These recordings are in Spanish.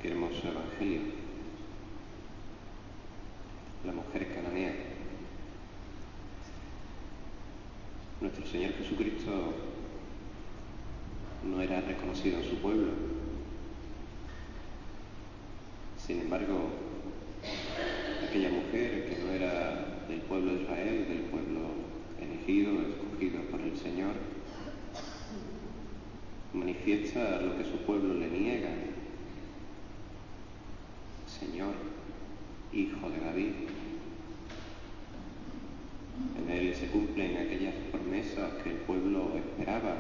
Qué hermoso evangelio. La mujer cananea. Nuestro Señor Jesucristo no era reconocido en su pueblo. Sin embargo, aquella mujer que no era del pueblo de Israel, del pueblo elegido, escogido por el Señor, manifiesta lo que su pueblo le niega. Señor, hijo de David. En él se cumplen aquellas promesas que el pueblo esperaba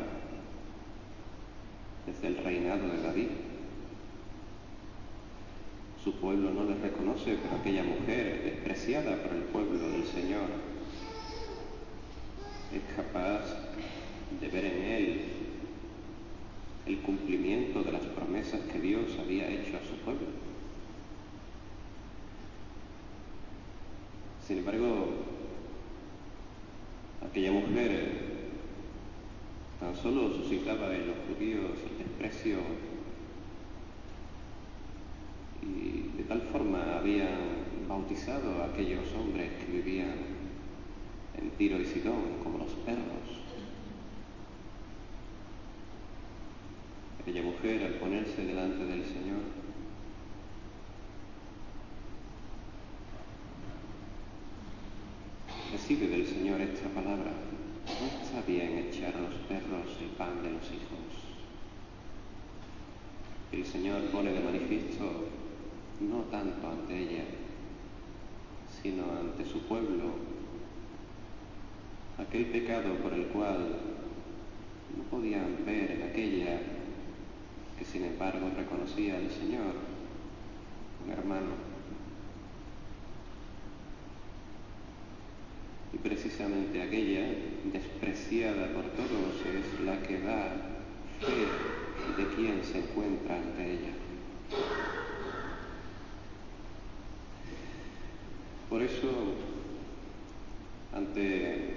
desde el reinado de David. Su pueblo no le reconoce, pero aquella mujer, despreciada por el pueblo del Señor, es capaz de ver en él el cumplimiento de las promesas que Dios había hecho a su pueblo. Sin embargo, aquella mujer tan solo suscitaba en los judíos el desprecio, y de tal forma habían bautizado a aquellos hombres que vivían en Tiro y Sidón como los perros. Aquella mujer, al ponerse delante del Señor, recibe del Señor esta palabra: no está bien echar a los perros el pan de los hijos. El Señor pone de manifiesto no tanto ante ella, sino ante su pueblo, aquel pecado por el cual no podían ver en aquella que sin embargo reconocía al Señor, un hermano. Y precisamente aquella, despreciada por todos, es la que da fe de quien se encuentra ante ella. Por eso, ante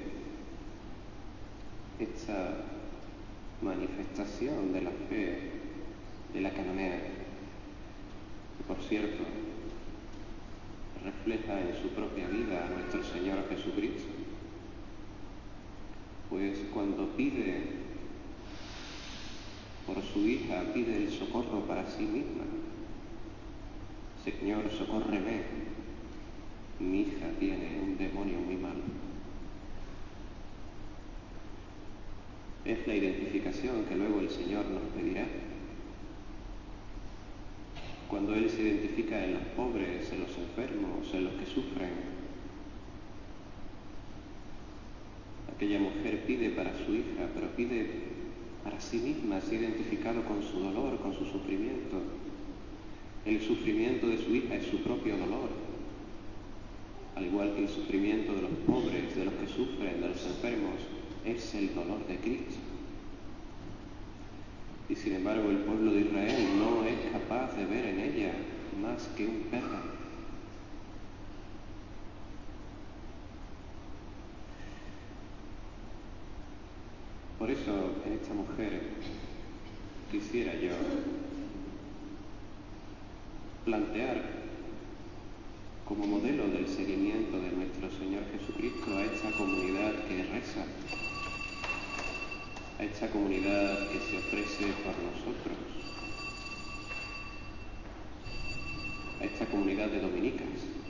esta manifestación de la fe de la cananea, que por cierto refleja en su propia vida a nuestro Señor Jesucristo, pues cuando pide por su hija, pide el socorro para sí misma. Señor, socórreme, mi hija tiene un demonio muy malo. Es la identificación que luego el Señor nos pedirá. Cuando Él se identifica en los pobres, en los enfermos, en los que sufren, aquella mujer pide para su hija, pero pide para sí misma, se ha identificado con su dolor, con su sufrimiento. El sufrimiento de su hija es su propio dolor, al igual que el sufrimiento de los pobres, de los que sufren, de los enfermos, es el dolor de Cristo. Y sin embargo el pueblo de Israel no es capaz de ver en ella más que un perro. Por eso en esta mujer quisiera yo plantear como modelo del seguimiento de nuestro Señor Jesucristo a esta comunidad que reza, a esta comunidad que se ofrece por nosotros, a esta comunidad de dominicas.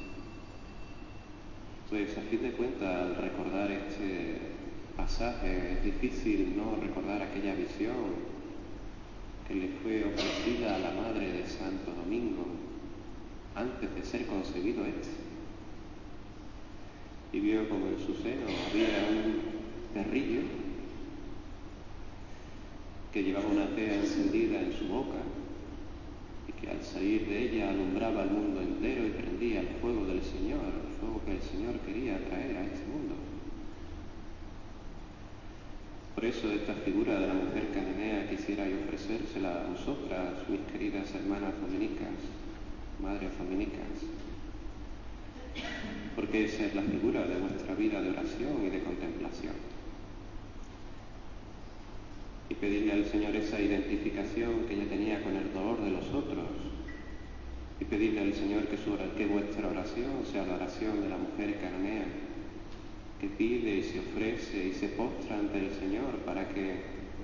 Pues a fin de cuentas, al recordar este pasaje, es difícil no recordar aquella visión que le fue ofrecida a la madre de Santo Domingo antes de ser concebido este. Y vio como en su seno había un perrillo que llevaba una tea encendida en su boca y que al salir de ella alumbraba al mundo entero y prendía el fuego del Señor, el fuego que el Señor quería traer a este mundo. Por eso esta figura de la mujer cananea quisiera yo ofrecérsela a vosotras, mis queridas hermanas dominicas, madres dominicas, porque esa es la figura de vuestra vida de oración y de contemplación. Y pedirle al Señor esa identificación que ella tenía con el dolor de los otros, Pedidle al Señor que vuestra oración sea la oración de la mujer cananea, que pide y se ofrece y se postra ante el Señor para que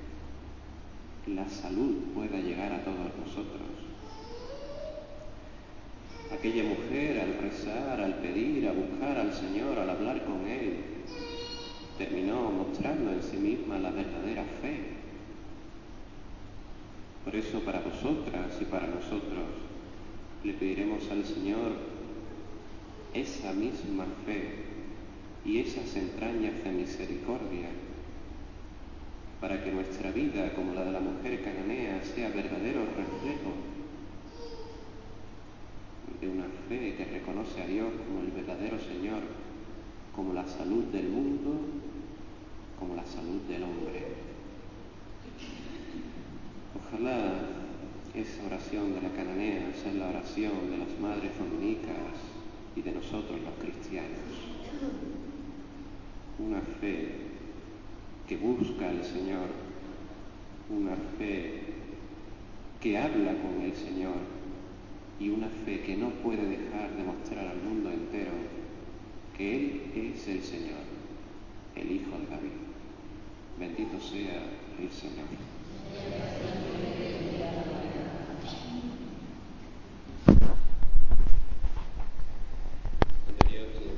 la salud pueda llegar a todos nosotros. Aquella mujer, al rezar, al pedir, a buscar al Señor, al hablar con Él, terminó mostrando en sí misma la verdadera fe. Por eso, para vosotras y para nosotros, le pediremos al Señor esa misma fe y esas entrañas de misericordia, para que nuestra vida, como la de la mujer cananea, sea verdadero reflejo de una fe que reconoce a Dios como el verdadero Señor, como la salud del mundo, como la salud del hombre. Ojalá esa oración de la cananea sea la oración de las madres dominicas y de nosotros los cristianos. Una fe que busca al Señor, una fe que habla con el Señor y una fe que no puede dejar de mostrar al mundo entero que Él es el Señor, el Hijo de David. Bendito sea el Señor.